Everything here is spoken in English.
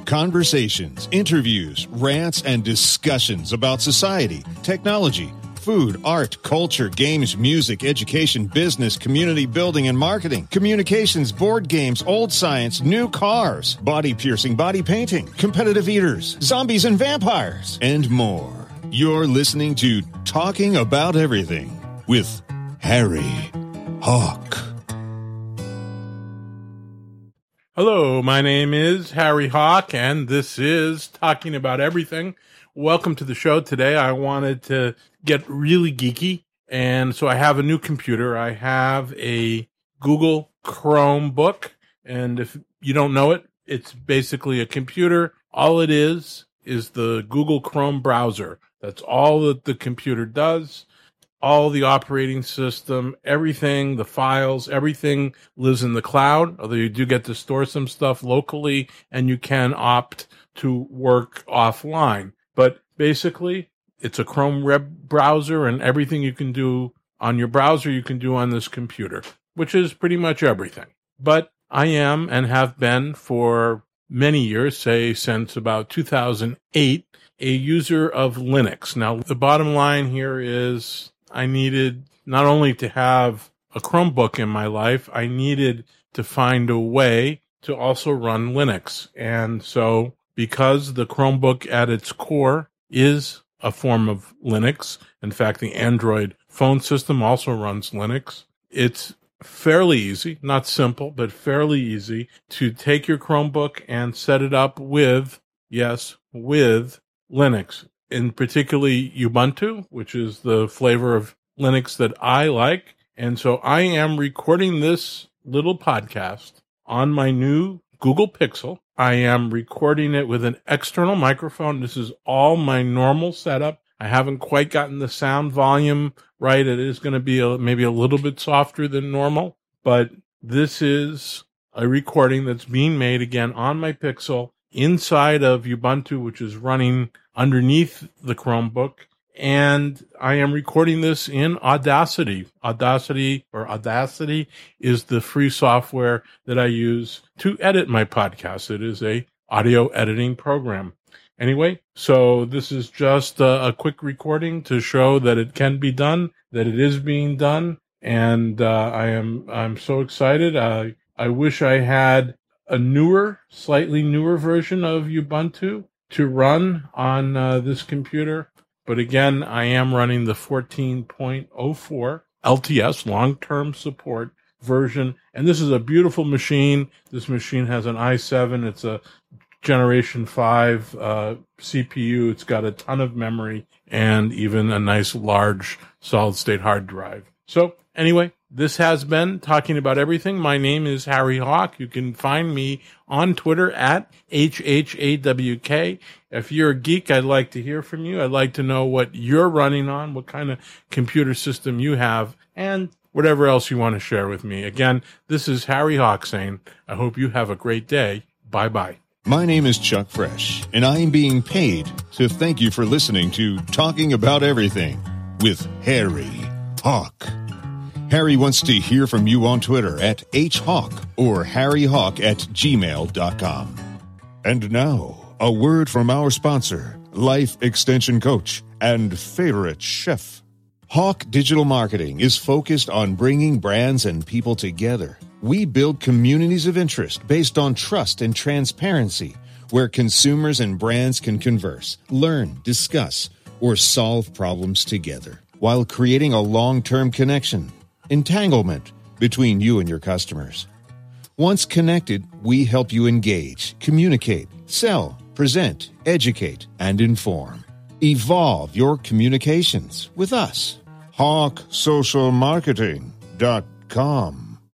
Conversations, interviews, rants, and discussions about society, technology, food, art, culture, games, music, education, business, community building, and marketing, communications, board games, old science, new cars, body piercing, body painting, competitive eaters, zombies and vampires, and more. You're listening to Talking About Everything with Harry Hawk. Hello, my name is Harry Hawk, and this is Talking About Everything. Welcome to the show. Today I wanted to get really geeky, and so I have a new computer. I have a Google Chromebook, and if you don't know it, it's basically a computer. All it is the Google Chrome browser. That's all that the computer does. All the operating system, everything, the files, everything lives in the cloud, although you do get to store some stuff locally, and you can opt to work offline. But basically, it's a Chrome web browser, and everything you can do on your browser, you can do on this computer, which is pretty much everything. But I am and have been for many years, say since about 2008, a user of Linux. Now, the bottom line here is I needed not only to have a Chromebook in my life, I needed to find a way to also run Linux. And so because the Chromebook at its core is a form of Linux, in fact, the Android phone system also runs Linux, it's fairly easy, not simple, but fairly easy to take your Chromebook and set it up with Linux. In particularly Ubuntu, which is the flavor of Linux that I like. And so I am recording this little podcast on my new Google Pixel. I am recording it with an external microphone. This is all my normal setup. I haven't quite gotten the sound volume right. It is going to be maybe a little bit softer than normal, but this is a recording that's being made again on my Pixel inside of Ubuntu, which is running underneath the Chromebook. And I am recording this in Audacity. Audacity is the free software that I use to edit my podcast. It is a audio editing program. Anyway, so this is just a quick recording to show that it can be done, that it is being done. And I'm so excited. I wish I had a slightly newer version of Ubuntu to run on this computer. But again, I am running the 14.04 LTS, long-term support version. And this is a beautiful machine. This machine has an i7. It's a Generation 5 CPU. It's got a ton of memory and even a nice large solid-state hard drive. So anyway, this has been Talking About Everything. My name is Harry Hawk. You can find me on Twitter at HHAWK. If you're a geek, I'd like to hear from you. I'd like to know what you're running on, what kind of computer system you have, and whatever else you want to share with me. Again, this is Harry Hawk saying, I hope you have a great day. Bye-bye. My name is Chuck Fresh, and I am being paid to thank you for listening to Talking About Everything with Harry Hawk. Harry wants to hear from you on Twitter at HHawk or harryhawk@gmail.com. And now, a word from our sponsor, Life Extension Coach and favorite chef. Hawk Digital Marketing is focused on bringing brands and people together. We build communities of interest based on trust and transparency, where consumers and brands can converse, learn, discuss, or solve problems together, while creating a long-term connection, entanglement between you and your customers. Once connected, we help you engage, communicate, sell, present, educate, and inform. Evolve your communications with us. HawkSocialMarketing.com